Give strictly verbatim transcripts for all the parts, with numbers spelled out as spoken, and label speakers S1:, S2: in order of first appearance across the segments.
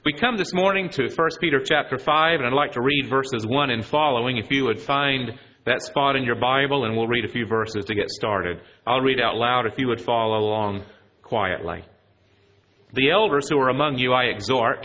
S1: We come this morning to First Peter chapter five, and I'd like to read verses one and following. If you would find that spot in your Bible, and we'll read a few verses to get started. I'll read out loud if you would follow along quietly. The elders who are among you I exhort,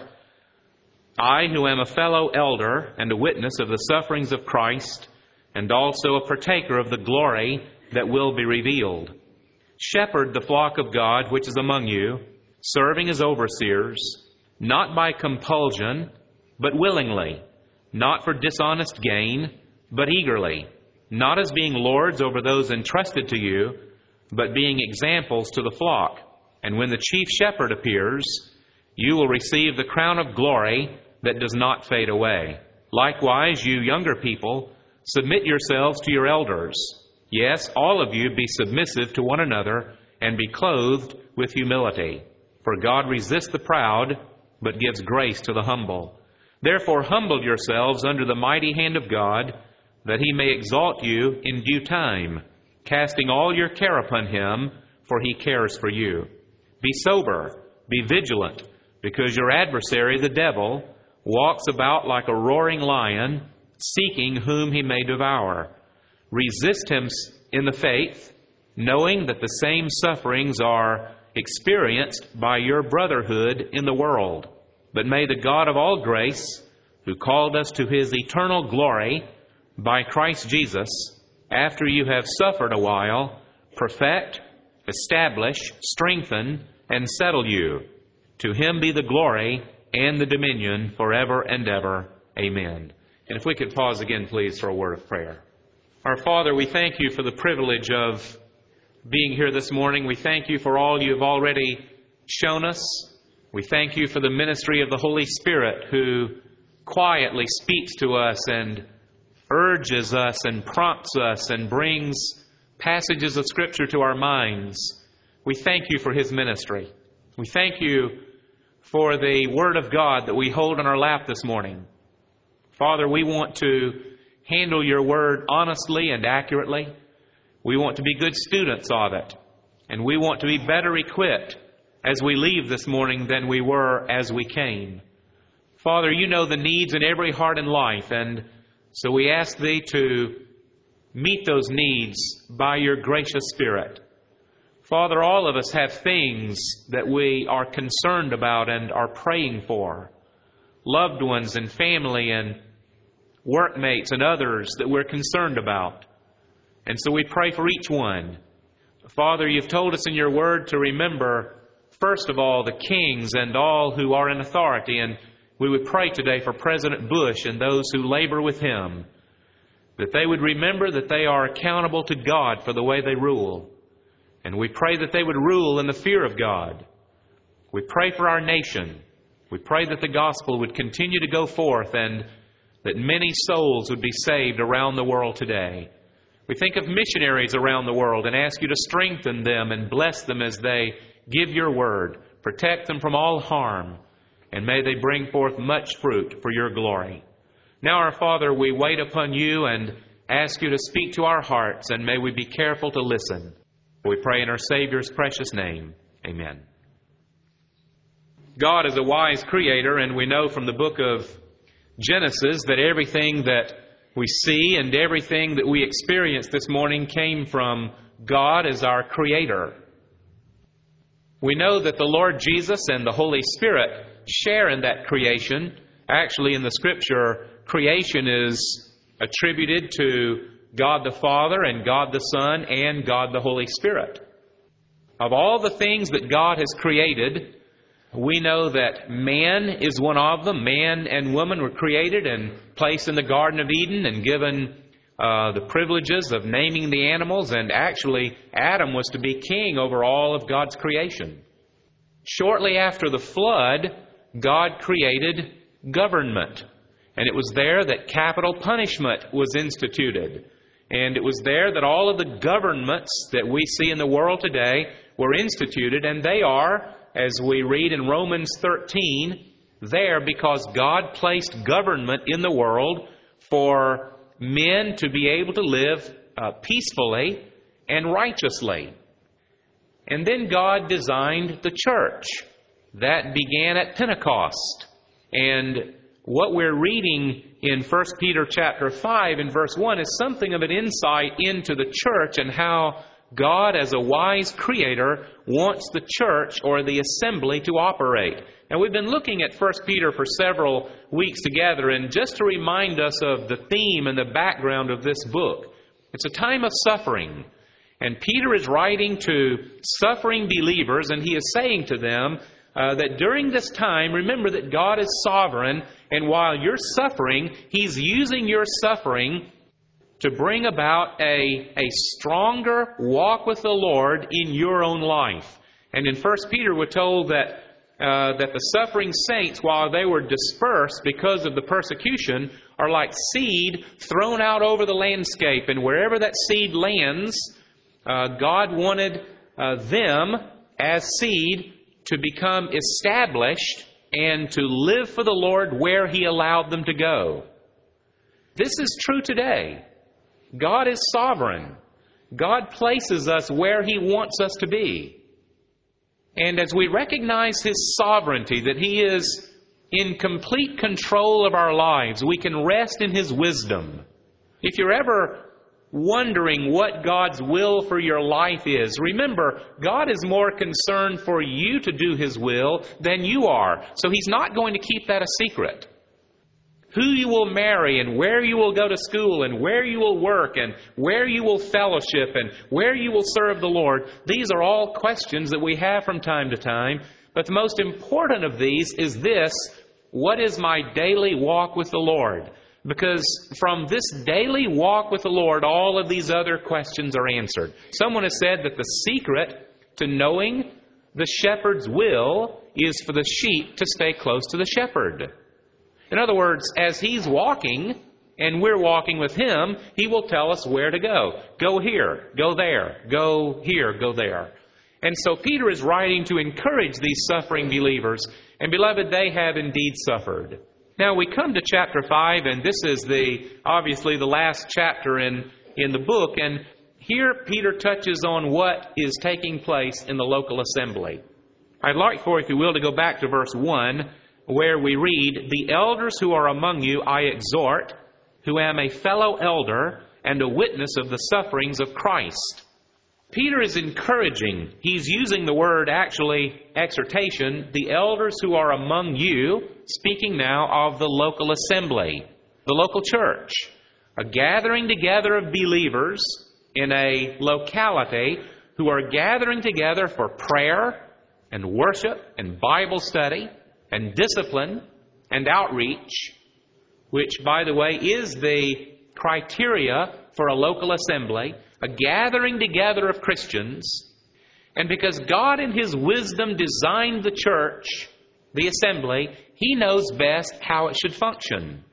S1: I who am a fellow elder and a witness of the sufferings of Christ, and also a partaker of the glory that will be revealed. Shepherd the flock of God which is among you, serving as overseers, not by compulsion, but willingly, not for dishonest gain, but eagerly, not as being lords over those entrusted to you, but being examples to the flock. And when the chief shepherd appears, you will receive the crown of glory that does not fade away. Likewise, you younger people, submit yourselves to your elders. Yes, all of you be submissive to one another and be clothed with humility. For God resists the proud, but gives grace to the humble. Therefore humble yourselves under the mighty hand of God, that he may exalt you in due time, casting all your care upon him, for he cares for you. Be sober, be vigilant, because your adversary, the devil, walks about like a roaring lion, seeking whom he may devour. Resist him in the faith, knowing that the same sufferings are experienced by your brotherhood in the world. But may the God of all grace, who called us to his eternal glory by Christ Jesus, after you have suffered a while, perfect, establish, strengthen, and settle you. To him be the glory and the dominion forever and ever. Amen. And if we could pause again, please, for a word of prayer. Our Father, we thank you for the privilege of being here this morning. We thank you for all you have already shown us. We thank you for the ministry of the Holy Spirit, who quietly speaks to us and urges us and prompts us and brings passages of Scripture to our minds. We thank you for his ministry. We thank you for the Word of God that we hold in our lap this morning. Father, we want to handle your Word honestly and accurately. We want to be good students of it. And we want to be better equipped as we leave this morning than we were as we came. Father, you know the needs in every heart and life, and so we ask thee to meet those needs by your gracious Spirit. Father, all of us have things that we are concerned about and are praying for. Loved ones and family and workmates and others that we're concerned about. And so we pray for each one. Father, you've told us in your word to remember, first of all, the kings and all who are in authority. And we would pray today for President Bush and those who labor with him, that they would remember that they are accountable to God for the way they rule. And we pray that they would rule in the fear of God. We pray for our nation. We pray that the gospel would continue to go forth and that many souls would be saved around the world today. We think of missionaries around the world and ask you to strengthen them and bless them as they give your word. Protect them from all harm, and may they bring forth much fruit for your glory. Now, our Father, we wait upon you and ask you to speak to our hearts, and may we be careful to listen. We pray in our Savior's precious name. Amen. God is a wise creator, and we know from the book of Genesis that everything that we see and everything that we experience this morning came from God as our creator. We know that the Lord Jesus and the Holy Spirit share in that creation. Actually, in the Scripture, creation is attributed to God the Father and God the Son and God the Holy Spirit. Of all the things that God has created, we know that man is one of them. Man and woman were created and placed in the Garden of Eden and given uh, the privileges of naming the animals. And actually, Adam was to be king over all of God's creation. Shortly after the flood, God created government. And it was there that capital punishment was instituted. And it was there that all of the governments that we see in the world today were instituted. And they are, as we read in Romans thirteen, there because God placed government in the world for men to be able to live uh, peacefully and righteously. And then God designed the church. That began at Pentecost. And what we're reading in First Peter chapter five and verse one is something of an insight into the church and how God, as a wise creator, wants the church or the assembly to operate. And we've been looking at First Peter for several weeks together, and just to remind us of the theme and the background of this book, it's a time of suffering. And Peter is writing to suffering believers, and he is saying to them uh, that during this time, remember that God is sovereign, and while you're suffering, He's using your suffering to bring about a, a stronger walk with the Lord in your own life. And in First Peter, we're told that uh, that the suffering saints, while they were dispersed because of the persecution, are like seed thrown out over the landscape. And wherever that seed lands, uh, God wanted uh, them as seed to become established and to live for the Lord where He allowed them to go. This is true today. God is sovereign. God places us where He wants us to be. And as we recognize His sovereignty, that He is in complete control of our lives, we can rest in His wisdom. If you're ever wondering what God's will for your life is, remember, God is more concerned for you to do His will than you are. So He's not going to keep that a secret. Who you will marry and where you will go to school and where you will work and where you will fellowship and where you will serve the Lord, these are all questions that we have from time to time. But the most important of these is this: what is my daily walk with the Lord? Because from this daily walk with the Lord, all of these other questions are answered. Someone has said that the secret to knowing the shepherd's will is for the sheep to stay close to the shepherd. In other words, as He's walking and we're walking with Him, He will tell us where to go. Go here, go there, go here, go there. And so Peter is writing to encourage these suffering believers. And beloved, they have indeed suffered. Now we come to chapter five, and this is the obviously the last chapter in, in the book. And here Peter touches on what is taking place in the local assembly. I'd like for, if you will, to go back to verse one, where we read, "The elders who are among you I exhort, who am a fellow elder and a witness of the sufferings of Christ." Peter is encouraging. He's using the word, actually, exhortation. The elders who are among you, speaking now of the local assembly, the local church, a gathering together of believers in a locality who are gathering together for prayer and worship and Bible study and discipline and outreach, which, by the way, is the criteria for a local assembly, a gathering together of Christians. And because God in His wisdom designed the church, the assembly, He knows best how it should function.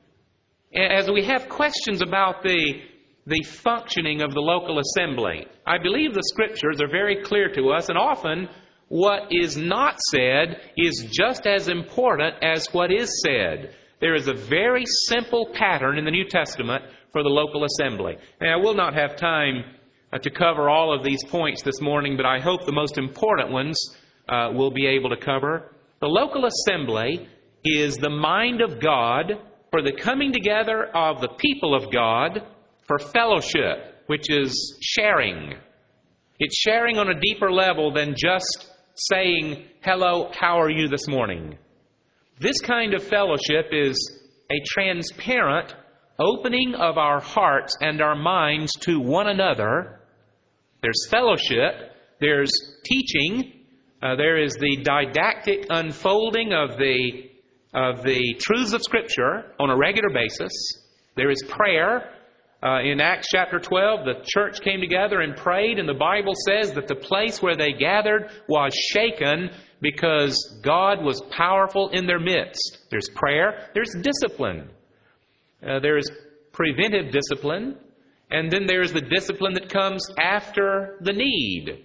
S1: As we have questions about the, the functioning of the local assembly, I believe the Scriptures are very clear to us, and often what is not said is just as important as what is said. There is a very simple pattern in the New Testament for the local assembly. Now, I will not have time uh, to cover all of these points this morning, but I hope the most important ones uh, will be able to cover. The local assembly is the mind of God for the coming together of the people of God for fellowship, which is sharing. It's sharing on a deeper level than just saying, "Hello, how are you this morning?" This kind of fellowship is a transparent opening of our hearts and our minds to one another. There's fellowship, there's teaching, uh, there is the didactic unfolding of the, of the truths of Scripture on a regular basis. There is prayer. Uh, in Acts chapter twelve, the church came together and prayed, and the Bible says that the place where they gathered was shaken because God was powerful in their midst. There's prayer, there's discipline. Uh, there is preventive discipline, and then there's the discipline that comes after the need,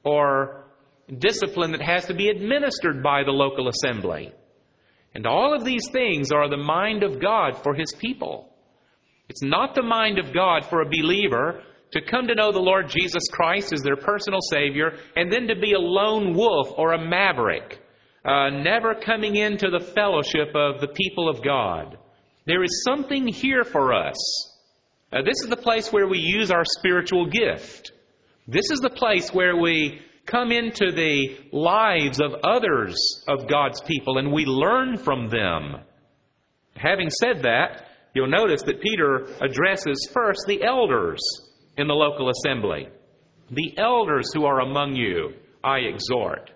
S1: or discipline that has to be administered by the local assembly. And all of these things are the mind of God for His people. It's not the mind of God for a believer to come to know the Lord Jesus Christ as their personal Savior and then to be a lone wolf or a maverick, uh, never coming into the fellowship of the people of God. There is something here for us. Uh, this is the place where we use our spiritual gift. This is the place where we come into the lives of others of God's people and we learn from them. Having said that, you'll notice that Peter addresses first the elders in the local assembly. The elders who are among you, I exhort.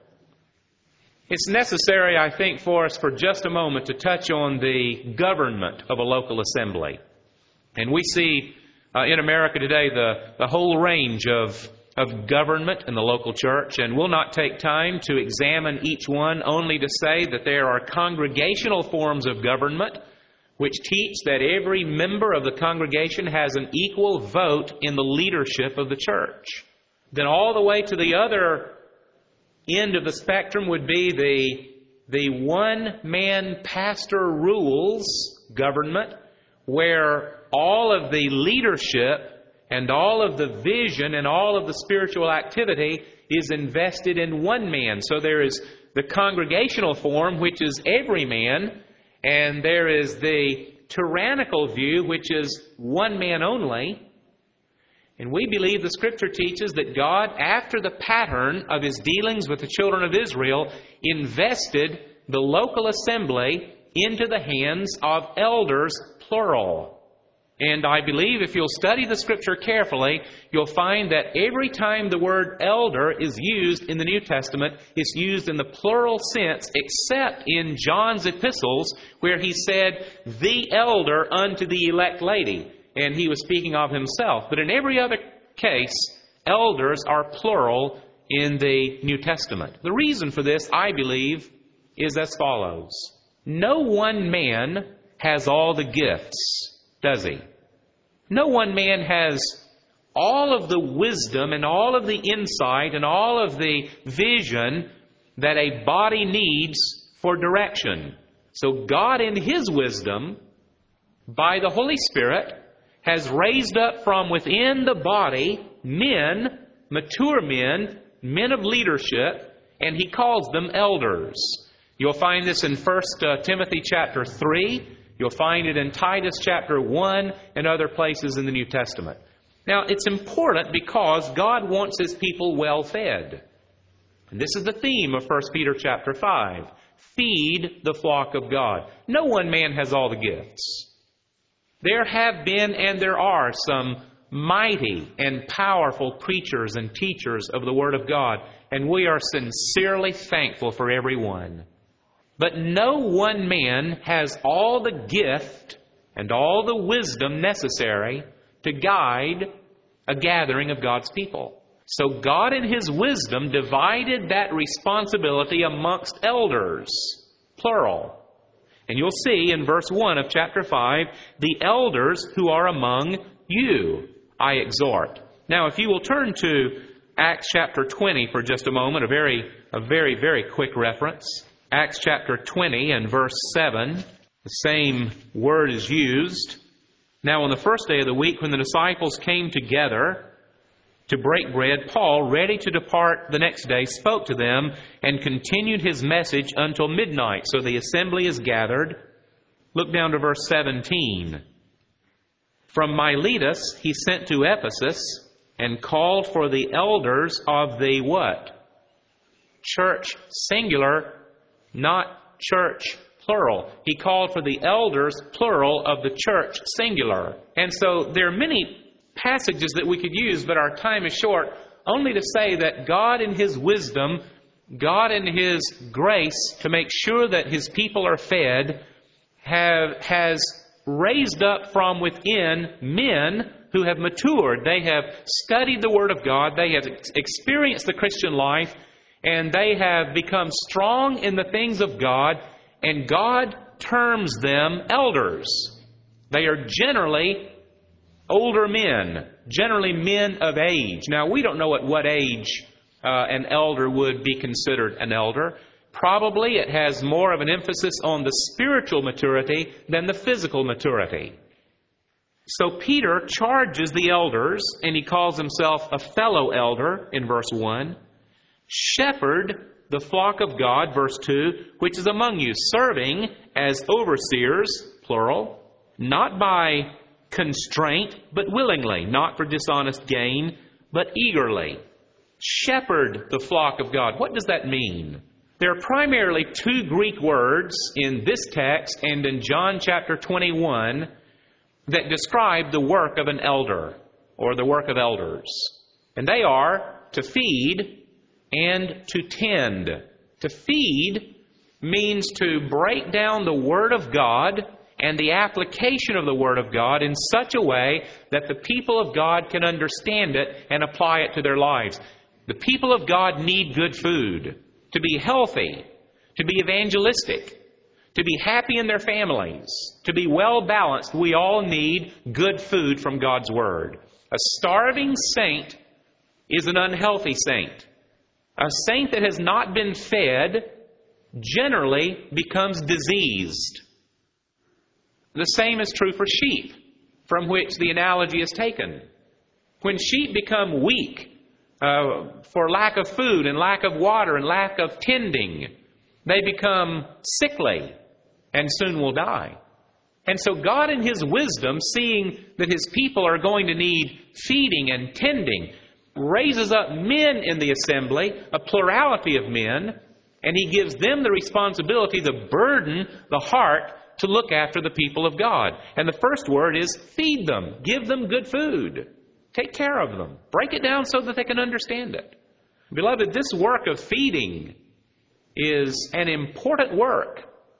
S1: It's necessary, I think, for us for just a moment to touch on the government of a local assembly. And we see uh, in America today the, the whole range of, of government in the local church, and we'll not take time to examine each one, only to say that there are congregational forms of government which teach that every member of the congregation has an equal vote in the leadership of the church. Then all the way to the other end of the spectrum would be the, the one-man pastor rules government, where all of the leadership and all of the vision and all of the spiritual activity is invested in one man. So there is the congregational form, which is every man, and there is the tyrannical view, which is one man only. And we believe the Scripture teaches that God, after the pattern of His dealings with the children of Israel, invested the local assembly into the hands of elders, plural. And I believe if you'll study the Scripture carefully, you'll find that every time the word elder is used in the New Testament, it's used in the plural sense, except in John's epistles, where he said, the elder unto the elect lady. And he was speaking of himself. But in every other case, elders are plural in the New Testament. The reason for this, I believe, is as follows. No one man has all the gifts, does he? No one man has all of the wisdom and all of the insight and all of the vision that a body needs for direction. So God in His wisdom, by the Holy Spirit, has raised up from within the body men, mature men, men of leadership, and He calls them elders. You'll find this in First Timothy chapter three. You'll find it in Titus chapter one and other places in the New Testament. Now, it's important because God wants His people well fed. And this is the theme of First Peter chapter five. Feed the flock of God. No one man has all the gifts. There have been and there are some mighty and powerful preachers and teachers of the Word of God, and we are sincerely thankful for every one. But no one man has all the gift and all the wisdom necessary to guide a gathering of God's people. So God in His wisdom divided that responsibility amongst elders, plural. And you'll see in verse one of chapter five, the elders who are among you, I exhort. Now, if you will turn to Acts chapter twenty for just a moment, a very, a very, very quick reference. Acts chapter twenty and verse seven, the same word is used. Now, on the first day of the week, when the disciples came together to break bread, Paul, ready to depart the next day, spoke to them and continued his message until midnight. So the assembly is gathered. Look down to verse seventeen. From Miletus he sent to Ephesus and called for the elders of the what? Church singular, not church plural. He called for the elders plural of the church singular. And so there are many passages that we could use, but our time is short, only to say that God in His wisdom, God in His grace to make sure that His people are fed, have, has raised up from within men who have matured. They have studied the Word of God, they have experienced the Christian life, and they have become strong in the things of God, and God terms them elders. They are generally older men, generally men of age. Now, we don't know at what age uh, an elder would be considered an elder. Probably it has more of an emphasis on the spiritual maturity than the physical maturity. So Peter charges the elders, and he calls himself a fellow elder in verse one, shepherd the flock of God, verse two, which is among you, serving as overseers, plural, not by constraint, but willingly, not for dishonest gain, but eagerly. Shepherd the flock of God. What does that mean? There are primarily two Greek words in this text and in John chapter twenty-one that describe the work of an elder or the work of elders. And they are to feed and to tend. To feed means to break down the Word of God and the application of the Word of God in such a way that the people of God can understand it and apply it to their lives. The people of God need good food to be healthy, to be evangelistic, to be happy in their families, to be well balanced. We all need good food from God's Word. A starving saint is an unhealthy saint. A saint that has not been fed generally becomes diseased. The same is true for sheep, from which the analogy is taken. When sheep become weak uh, for lack of food and lack of water and lack of tending, they become sickly and soon will die. And so God in His wisdom, seeing that His people are going to need feeding and tending, raises up men in the assembly, a plurality of men, and He gives them the responsibility, the burden, the heart, to look after the people of God. And the first word is feed them. Give them good food. Take care of them. Break it down so that they can understand it. Beloved, this work of feeding is an important work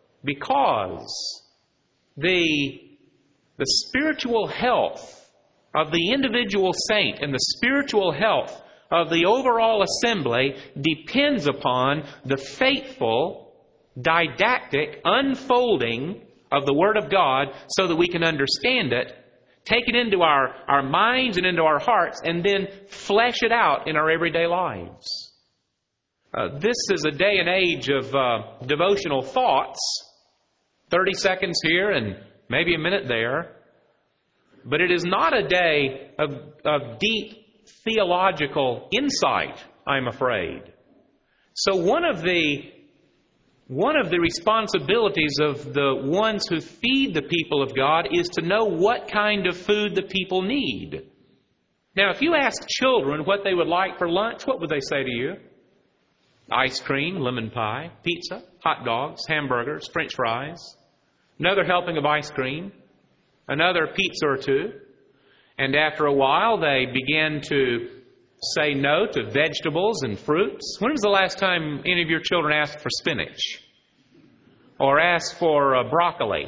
S1: because the, the spiritual health of the individual saint and the spiritual health of the overall assembly depends upon the faithful, didactic unfolding of the Word of God so that we can understand it, take it into our, our minds and into our hearts, and then flesh it out in our everyday lives. Uh, this is a day and age of uh, devotional thoughts, thirty seconds here and maybe a minute there. But it is not a day of, of deep theological insight, I'm afraid. So one of the one of the responsibilities of the ones who feed the people of God is to know what kind of food the people need. Now, if you ask children what they would like for lunch, what would they say to you? Ice cream, lemon pie, pizza, hot dogs, hamburgers, French fries, another helping of ice cream, another pizza or two, and after a while they begin to say no to vegetables and fruits. When was the last time any of your children asked for spinach? Or asked for uh, broccoli?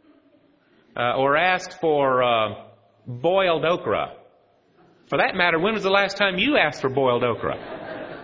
S1: Uh, or asked for uh, boiled okra? For that matter, when was the last time you asked for boiled okra?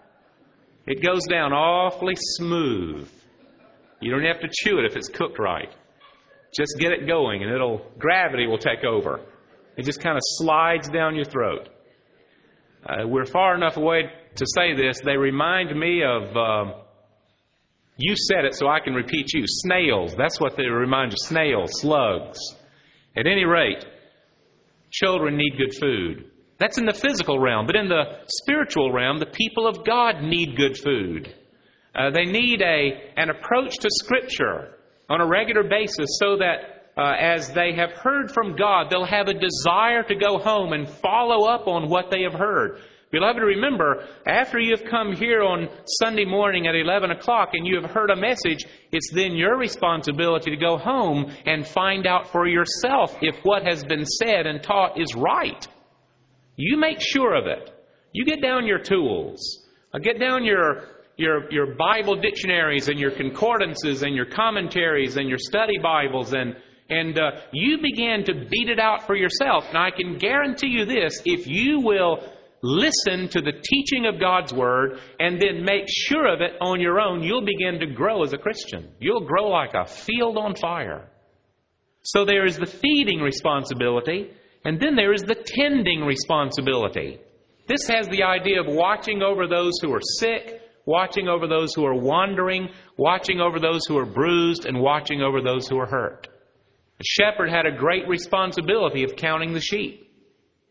S1: It goes down awfully smooth. You don't have to chew it if it's cooked right. Just get it going and it'll gravity will take over. It just kind of slides down your throat. Uh, we're far enough away to say this. They remind me of, uh, you said it so I can repeat you, snails. That's what they remind you, snails, slugs. At any rate, children need good food. That's in the physical realm. But in the spiritual realm, the people of God need good food. Uh, they need a an approach to Scripture on a regular basis so that uh, as they have heard from God, they'll have a desire to go home and follow up on what they have heard. Beloved, remember, after you have come here on Sunday morning at eleven o'clock and you have heard a message, it's then your responsibility to go home and find out for yourself if what has been said and taught is right. You make sure of it. You get down your tools. Uh, get down your Your, your Bible dictionaries and your concordances and your commentaries and your study Bibles, and, and uh, you begin to beat it out for yourself. And I can guarantee you this, if you will listen to the teaching of God's Word and then make sure of it on your own, you'll begin to grow as a Christian. You'll grow like a field on fire. So there is the feeding responsibility, and then there is the tending responsibility. This has the idea of watching over those who are sick, watching over those who are wandering, watching over those who are bruised, and watching over those who are hurt. The shepherd had a great responsibility of counting the sheep.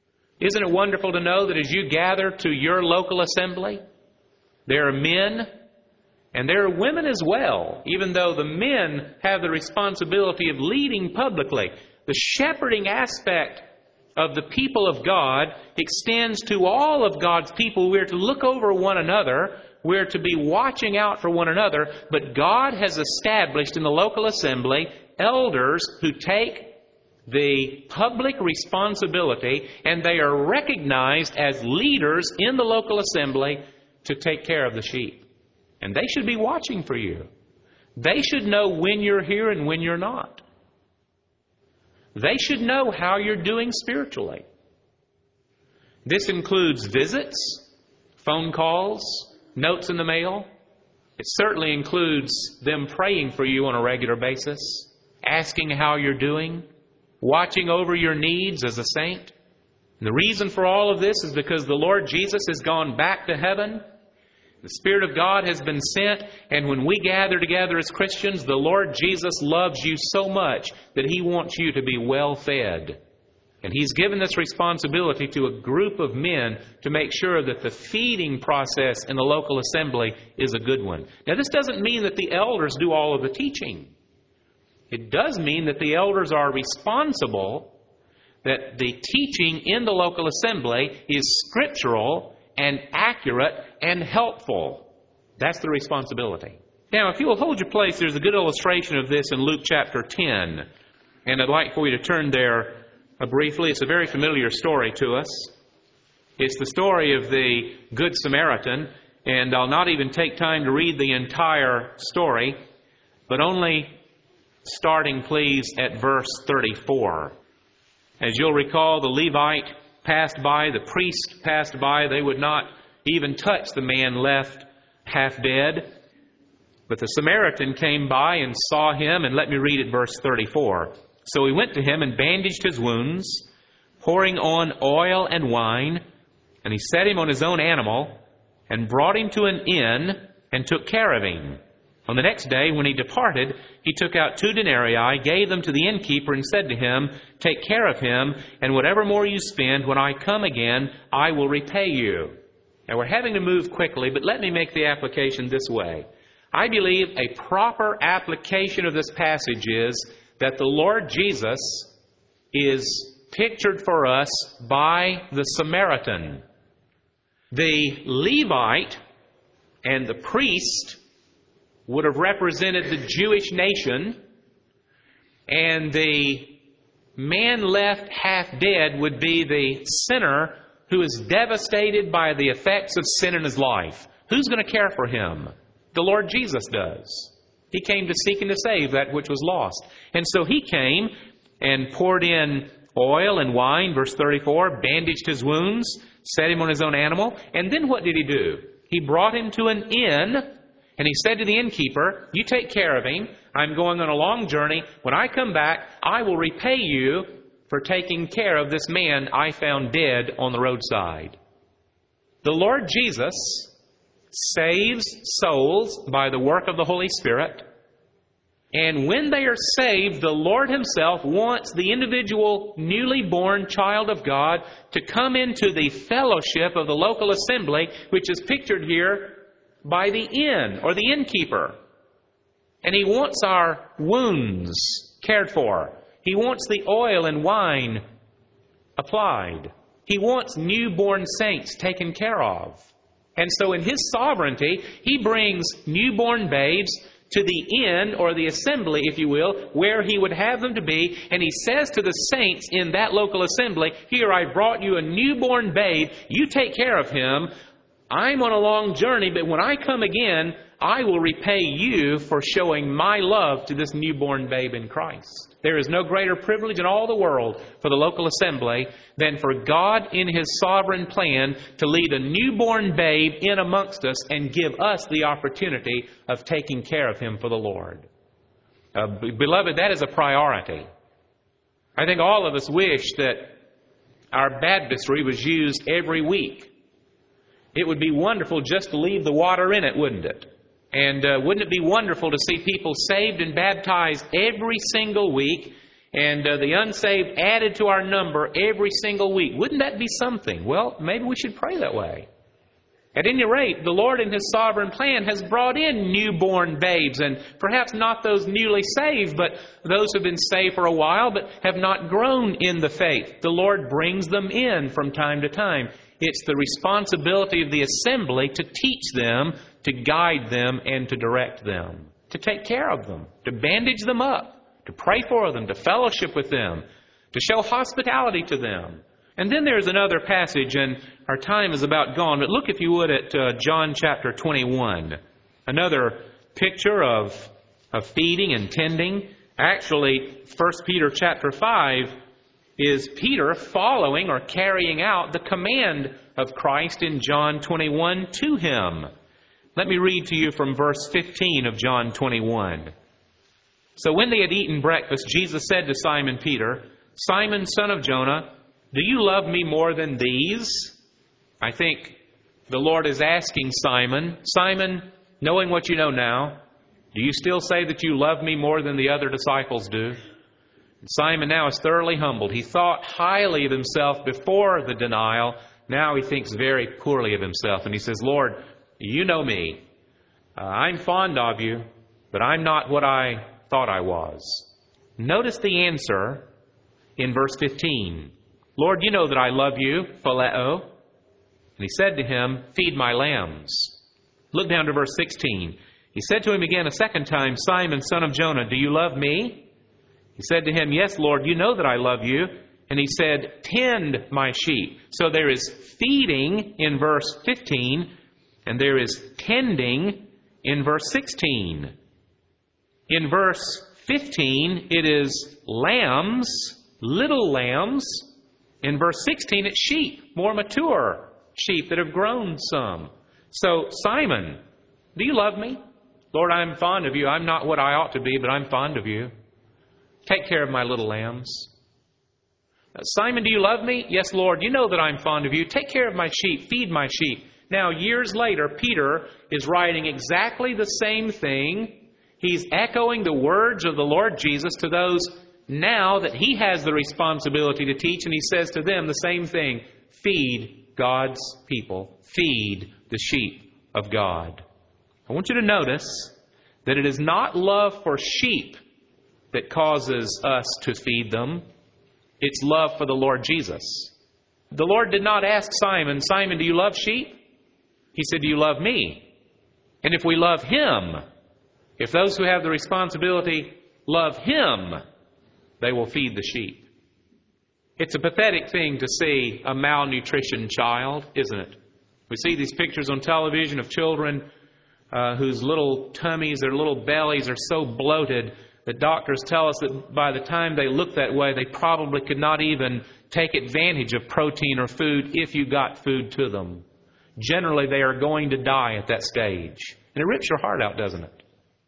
S1: Isn't it wonderful to know that as you gather to your local assembly, there are men And there are women as well, even though the men have the responsibility of leading publicly. The shepherding aspect of the people of God extends to all of God's people. We're to look over one another. We're to be watching out for one another. But God has established in the local assembly elders who take the public responsibility, and they are recognized as leaders in the local assembly to take care of the sheep. And they should be watching for you. They should know when you're here and when you're not. They should know how you're doing spiritually. This includes visits, phone calls, notes in the mail. It certainly includes them praying for you on a regular basis, asking how you're doing, watching over your needs as a saint. And the reason for all of this is because the Lord Jesus has gone back to heaven. The Spirit of God has been sent, and when we gather together as Christians, the Lord Jesus loves you so much that He wants you to be well fed. And He's given this responsibility to a group of men to make sure that the feeding process in the local assembly is a good one. Now, this doesn't mean that the elders do all of the teaching. It does mean that the elders are responsible, that the teaching in the local assembly is scriptural and accurate and helpful. That's the responsibility. Now, if you will hold your place, there's a good illustration of this in Luke chapter ten. And I'd like for you to turn there uh, briefly. It's a very familiar story to us. It's the story of the Good Samaritan. And I'll not even take time to read the entire story, but only starting, please, at verse thirty-four. As you'll recall, the Levite passed by, the priest passed by. They would not even touch the man left half dead. But the Samaritan came by and saw him, and let me read at verse thirty-four. So he went to him and bandaged his wounds, pouring on oil and wine, and he set him on his own animal, and brought him to an inn, and took care of him. On the next day, when he departed, he took out two denarii, gave them to the innkeeper, and said to him, "Take care of him, and whatever more you spend, when I come again, I will repay you." Now, we're having to move quickly, but let me make the application this way. I believe a proper application of this passage is that the Lord Jesus is pictured for us by the Samaritan. The Levite and the priest would have represented the Jewish nation, and the man left half dead would be the sinner who is devastated by the effects of sin in his life. Who's going to care for him? The Lord Jesus does. He came to seek and to save that which was lost. And so He came and poured in oil and wine, verse thirty-four, bandaged his wounds, set him on his own animal, and then what did He do? He brought him to an inn, and He said to the innkeeper, "You take care of him. I'm going on a long journey. When I come back, I will repay you for taking care of this man I found dead on the roadside." The Lord Jesus saves souls by the work of the Holy Spirit. And when they are saved, the Lord Himself wants the individual newly born child of God to come into the fellowship of the local assembly, which is pictured here by the inn or the innkeeper. And He wants our wounds cared for. He wants the oil and wine applied. He wants newborn saints taken care of. And so in His sovereignty, He brings newborn babes to the inn or the assembly, if you will, where He would have them to be. And He says to the saints in that local assembly, "Here, I brought you a newborn babe. You take care of him. I'm on a long journey, but when I come again, I will repay you for showing my love to this newborn babe in Christ." There is no greater privilege in all the world for the local assembly than for God in His sovereign plan to lead a newborn babe in amongst us and give us the opportunity of taking care of him for the Lord. Uh, beloved, that is a priority. I think all of us wish that our baptistry was used every week. It would be wonderful just to leave the water in it, wouldn't it? And uh, wouldn't it be wonderful to see people saved and baptized every single week, and uh, the unsaved added to our number every single week? Wouldn't that be something? Well, maybe we should pray that way. At any rate, the Lord in His sovereign plan has brought in newborn babes, and perhaps not those newly saved, but those who have been saved for a while but have not grown in the faith. The Lord brings them in from time to time. It's the responsibility of the assembly to teach them, to guide them, and to direct them, to take care of them, to bandage them up, to pray for them, to fellowship with them, to show hospitality to them. And then there's another passage, and our time is about gone, but look, if you would, at uh, John chapter twenty-one. Another picture of, of feeding and tending. Actually, First Peter chapter five is Peter following or carrying out the command of Christ in John twenty-one to him. Let me read to you from verse fifteen of John twenty-one. So when they had eaten breakfast, Jesus said to Simon Peter, "Simon, son of Jonah, do you love me more than these?" I think the Lord is asking Simon, Simon, knowing what you know now, do you still say that you love me more than the other disciples do? And Simon now is thoroughly humbled. He thought highly of himself before the denial. Now he thinks very poorly of himself. And he says, Lord, you know me. Uh, I'm fond of you, but I'm not what I thought I was. Notice the answer in verse fifteen. Lord, you know that I love you, phileo. And he said to him, feed my lambs. Look down to verse sixteen. He said to him again a second time, Simon, son of Jonah, do you love me? He said to him, yes, Lord, you know that I love you. And he said, tend my sheep. So there is feeding in verse fifteen, and there is tending in verse sixteen. In verse fifteen, it is lambs, little lambs. In verse sixteen, it's sheep, more mature sheep that have grown some. So, Simon, do you love me? Lord, I'm fond of you. I'm not what I ought to be, but I'm fond of you. Take care of my little lambs. Simon, do you love me? Yes, Lord, you know that I'm fond of you. Take care of my sheep. Feed my sheep. Now, years later, Peter is writing exactly the same thing. He's echoing the words of the Lord Jesus to those now that he has the responsibility to teach, and he says to them the same thing. Feed God's people. Feed the sheep of God. I want you to notice that it is not love for sheep that causes us to feed them. It's love for the Lord Jesus. The Lord did not ask Simon, Simon, do you love sheep? He said, do you love me? And if we love Him, if those who have the responsibility love Him, they will feed the sheep. It's a pathetic thing to see a malnutrition child, isn't it? We see these pictures on television of children uh, whose little tummies, their little bellies are so bloated that doctors tell us that by the time they look that way, they probably could not even take advantage of protein or food if you got food to them. Generally, they are going to die at that stage. And it rips your heart out, doesn't it?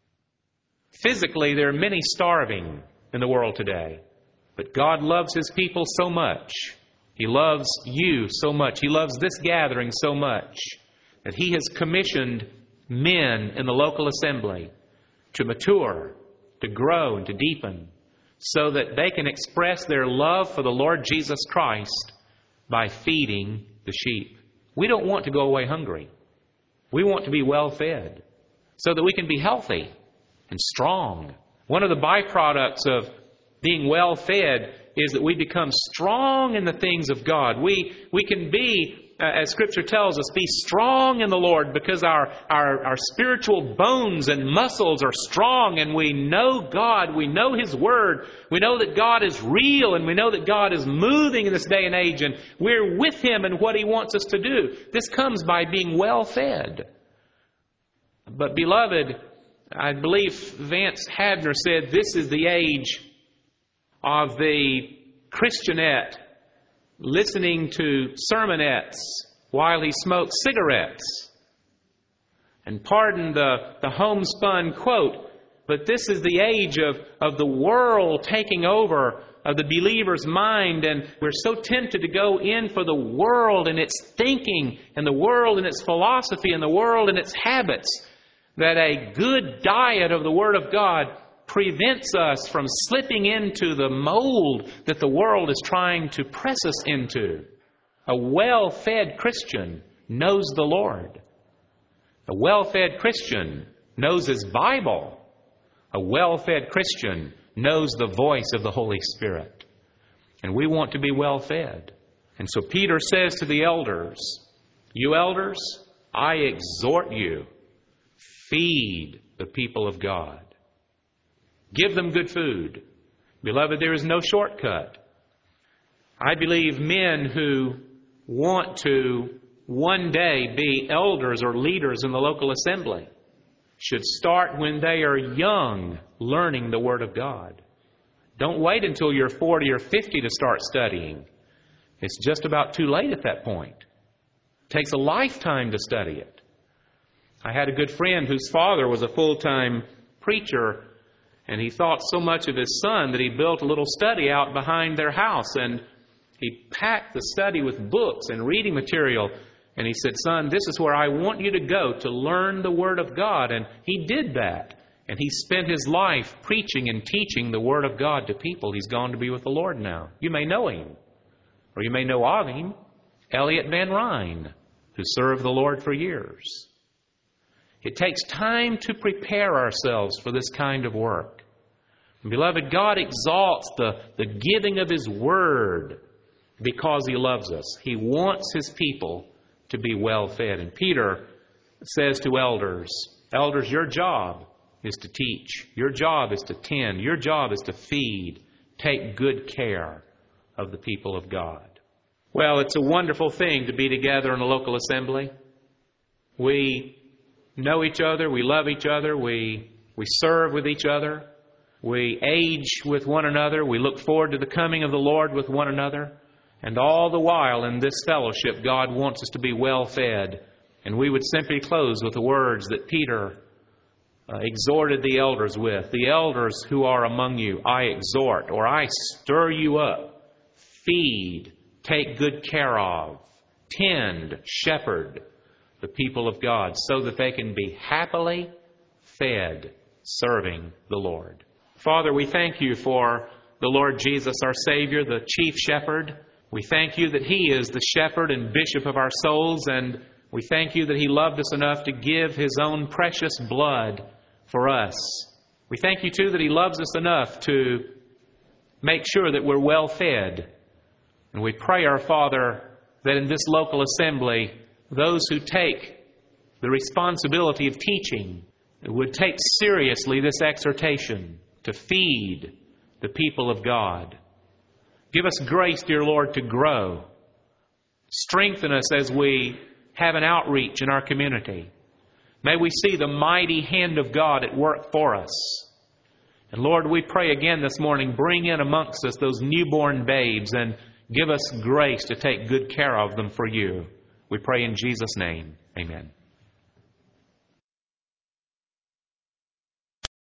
S1: Physically, there are many starving in the world today. But God loves His people so much. He loves you so much. He loves this gathering so much that He has commissioned men in the local assembly to mature, to grow, and to deepen so that they can express their love for the Lord Jesus Christ by feeding the sheep. We don't want to go away hungry. We want to be well fed so that we can be healthy and strong. One of the byproducts of being well fed is that we become strong in the things of God. We we can be, uh, as Scripture tells us, be strong in the Lord because our, our, our spiritual bones and muscles are strong and we know God. We know His Word. We know that God is real and we know that God is moving in this day and age and we're with Him in what He wants us to do. This comes by being well fed. But beloved, I believe Vance Havner said this is the age of the Christianette listening to sermonettes while he smokes cigarettes. And pardon the, the homespun quote, but this is the age of, of the world taking over of the believer's mind, and we're so tempted to go in for the world and its thinking and the world and its philosophy and the world and its habits that a good diet of the Word of God prevents us from slipping into the mold that the world is trying to press us into. A well-fed Christian knows the Lord. A well-fed Christian knows his Bible. A well-fed Christian knows the voice of the Holy Spirit. And we want to be well-fed. And so Peter says to the elders, you elders, I exhort you, feed the people of God. Give them good food. Beloved, there is no shortcut. I believe men who want to one day be elders or leaders in the local assembly should start when they are young, learning the Word of God. Don't wait until you're forty or fifty to start studying. It's just about too late at that point. It takes a lifetime to study it. I had a good friend whose father was a full-time preacher, and he thought so much of his son that he built a little study out behind their house, and he packed the study with books and reading material. And he said, son, this is where I want you to go to learn the Word of God. And he did that. And he spent his life preaching and teaching the Word of God to people. He's gone to be with the Lord now. You may know him, or you may know of him, Elliot Van Ryn, who served the Lord for years. It takes time to prepare ourselves for this kind of work. And beloved, God exalts the, the giving of His Word because He loves us. He wants His people to be well fed. And Peter says to elders, elders, your job is to teach. Your job is to tend. Your job is to feed. Take good care of the people of God. Well, it's a wonderful thing to be together in a local assembly. We know each other. We love each other. We, we serve with each other. We age with one another. We look forward to the coming of the Lord with one another. And all the while in this fellowship, God wants us to be well fed. And we would simply close with the words that Peter uh, exhorted the elders with. The elders who are among you, I exhort, or I stir you up, feed, take good care of, tend, shepherd the people of God so that they can be happily fed, serving the Lord. Father, we thank you for the Lord Jesus, our Savior, the chief shepherd. We thank you that He is the shepherd and bishop of our souls, and we thank you that He loved us enough to give His own precious blood for us. We thank you, too, that He loves us enough to make sure that we're well fed. And we pray, our Father, that in this local assembly, those who take the responsibility of teaching would take seriously this exhortation to feed the people of God. Give us grace, dear Lord, to grow. Strengthen us as we have an outreach in our community. May we see the mighty hand of God at work for us. And Lord, we pray again this morning, bring in amongst us those newborn babes and give us grace to take good care of them for you. We pray in Jesus' name. Amen.